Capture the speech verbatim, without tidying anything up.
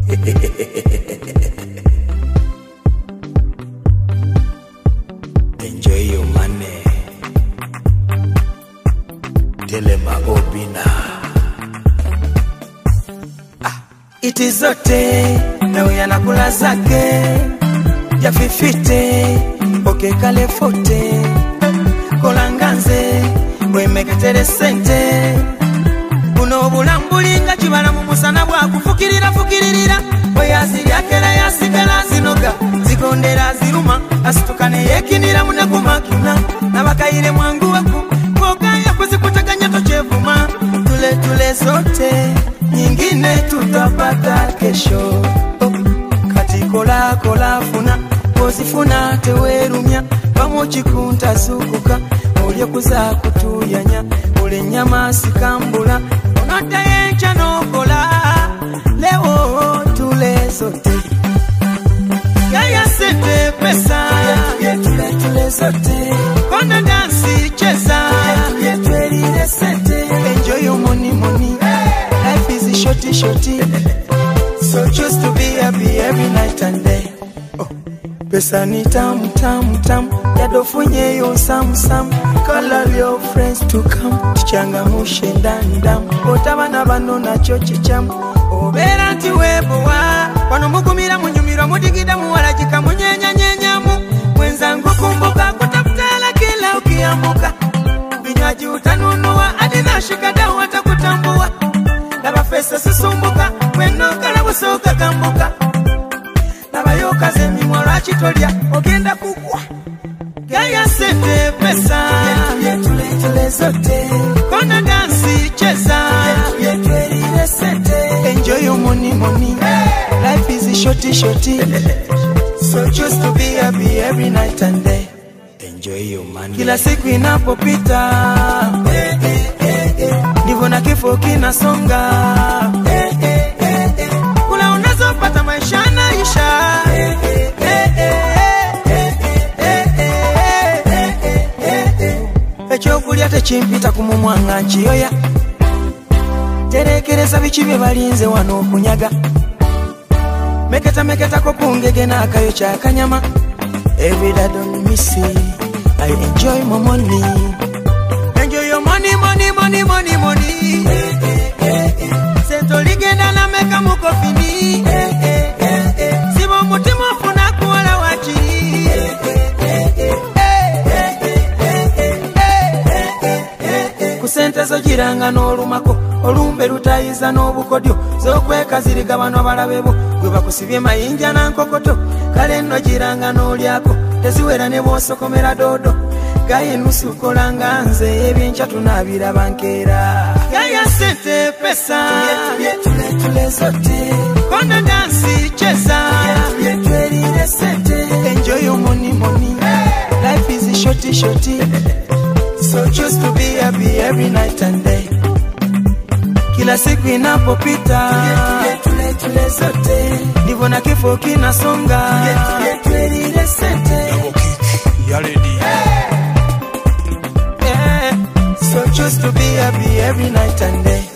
Enjoy your money. Telema Obina. Ah, it is okay. Na uyanakula zake ya fifite oke kale fote kolanganze wemeketere sente buno bulambulinga kibala mu musana bwa kufukirira fukirira oyaziri akela yasigala zinoga zikondera ziruma asitukane yekinira munakumakina nabakayire mwangu waku kokaya kuzikutakanya tochevuma tule tule zote nyingine tutapata kesho. Kola kola funa kozifuna tewerumya pamochi kunta sukuka olyo kuza kutuyanya ole nyama sikambula onota yencha nokola leo tule sote yaya sente pesa tule tule sote kona dansi cheza tule sente enjoy your money money life is shorty shorty. So choose to be happy every night and day. Oh, pesa ni tamu tamu tamu, yadofunye yo sam sam. Call all your friends to come, tichangamushe ndani damu. Otabana bano na chochi chamu. Obera nti webowa, wano mugumira munyumira mudigida muwalajika munyenya nyenyamu. Mwenzangu kumbuka kutafutala kila ukiamuka. Vinywaji utanunua adina shikada watakutambua. Laba fesa susumbuka, weno kalabu soka kambuka. Laba yoka zemi mwara chitolia, ogenda kukwa. Gaya sente pesa, tule tule zote. Kona dansi cheza, tule tule sente. Enjoy your money money, hey. Life is shorty shorty. So choose to be happy every night and day. Enjoy your money. Kila siku inapopita, hey, hey, hey, hey. Ndivyo na kifo kinasonga, hey, hey, hey, hey. Kula unazopata maisha naisha, hey, hey, hey, hey, hey, hey, hey, hey. Echo kulia techimpita kumumwanga nchiyoya. Terekereza bichibye balinze wano kunyaga. Meketa meketa kokungege na akayo cha kanyama. Every day don't miss it, I enjoy my money. Enjoy your money, money, money, money, money. Hey, hey, hey, hey. Sento ligenda na meka mukofini. Hey, hey, hey, hey. Sibo mutima funa kuwala wachiri. Hey, hey, hey, hey. Hey, hey, hey, hey, hey. Kusentezo jiranga n'olumako olumbe lutayiza n'obukodyo zokweka zirigabano balabebo gwe bakusibye mayinja na nkokoto kale nno jiranga n'olyako teziwera ne bwosokomera dodo gaye nusu kolanga nze ebyencha tunabira bankera gaya sente pesa tule tule zote kona dansi cheza tule tule sente enjoy your money money, hey. Life is shorty shorty. So choose to be happy every night and day. Kila siku inapopita, tule tule zote. Ndivyo na kifo kinasonga, tule tule sente. Double kick, ya lady. Yeah. So choose to be happy every night and day.